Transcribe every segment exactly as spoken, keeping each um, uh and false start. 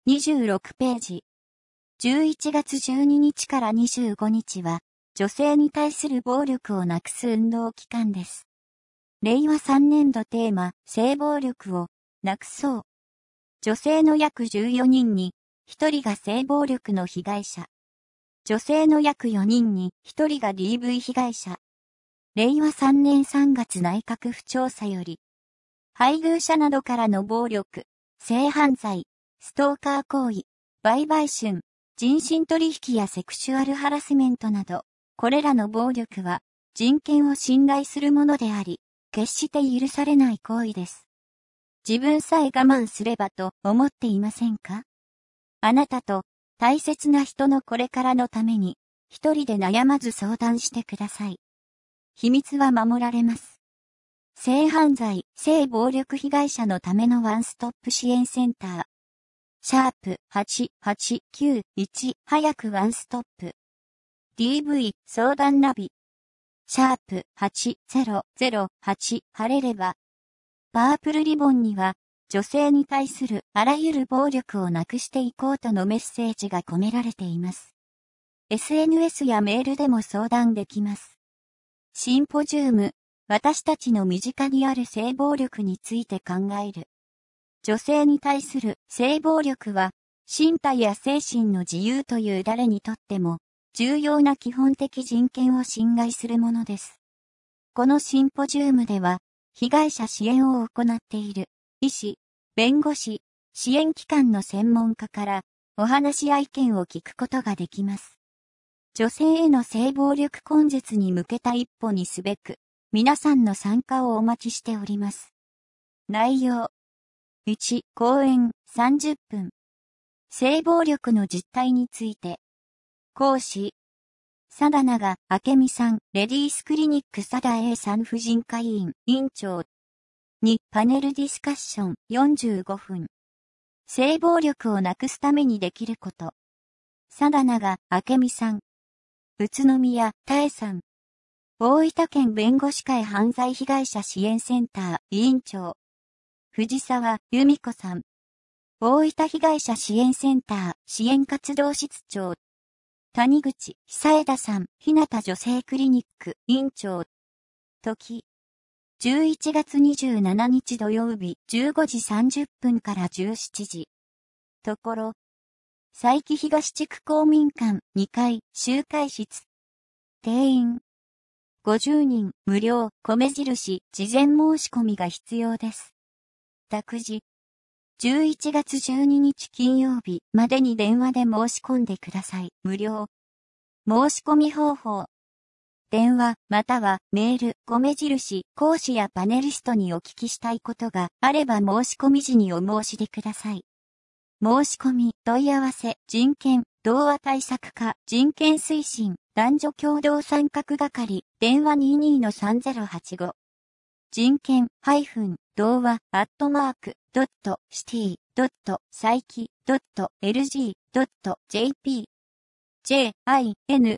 にじゅうろくページ。じゅういちがつじゅうににちからにじゅうごにちは、女性に対する暴力をなくす運動期間です。れいわさんねんどテーマ、性暴力をなくそう。女性の約じゅうよにんにひとりが性暴力の被害者。女性の約よにんにひとりが ディーブイ 被害者。れいわさんねんさんがつ内閣府調査より、配偶者などからの暴力、性犯罪、ストーカー行為、売買春、人身取引やセクシュアルハラスメントなど、これらの暴力は人権を侵害するものであり、決して許されない行為です。自分さえ我慢すればと思っていませんか？あなたと大切な人のこれからのために、一人で悩まず相談してください。秘密は守られます。性犯罪、性暴力被害者のためのワンストップ支援センター。シャープはちはちきゅういち早くワンストップ。ディーブイ 相談ナビ。シャープはちゼロゼロはち晴れれば。パープルリボンには女性に対するあらゆる暴力をなくしていこうとのメッセージが込められています。エスエヌエス やメールでも相談できます。シンポジウム、私たちの身近にある性暴力について考える。女性に対する性暴力は、身体や精神の自由という誰にとっても、重要な基本的人権を侵害するものです。このシンポジウムでは、被害者支援を行っている、医師、弁護士、支援機関の専門家から、お話や意見を聞くことができます。女性への性暴力根絶に向けた一歩にすべく、皆さんの参加をお待ちしております。内容。いち、講演さんじゅっぷん。性暴力の実態について。講師。佐田永明美さん、レディースクリニック佐田 A さん婦人科医院、院長。に、パネルディスカッションよんじゅうごふん。性暴力をなくすためにできること。佐田永明美さん。宇都宮多江さん。大分県弁護士会犯罪被害者支援センター委員長。藤沢由美子さん。大分被害者支援センター支援活動室長。谷口久枝さん。日向女性クリニック委員長。時。じゅういちがつにじゅうしちにち土曜日じゅうごじさんじゅっぷんからじゅうしちじ。ところ。佐伯東地区公民館にかい集会室。定員。ごじゅうにん無料米印事前申し込みが必要です。託児。じゅういちがつじゅうににち金曜日までに電話で申し込んでください。無料。申し込み方法。電話またはメール米印講師やパネリストにお聞きしたいことがあれば申し込み時にお申し出ください。申し込み問い合わせ人権童話対策課人権推進男女共同参画係電話 にじゅうにのさんぜろはちご 人権童話アットマークドットシティドットサイキドットエルジードットジェーピー ジンケン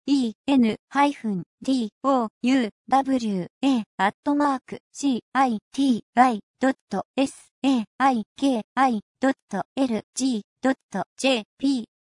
ドウアットマークシティドットサイキドットエルジードットジェーピー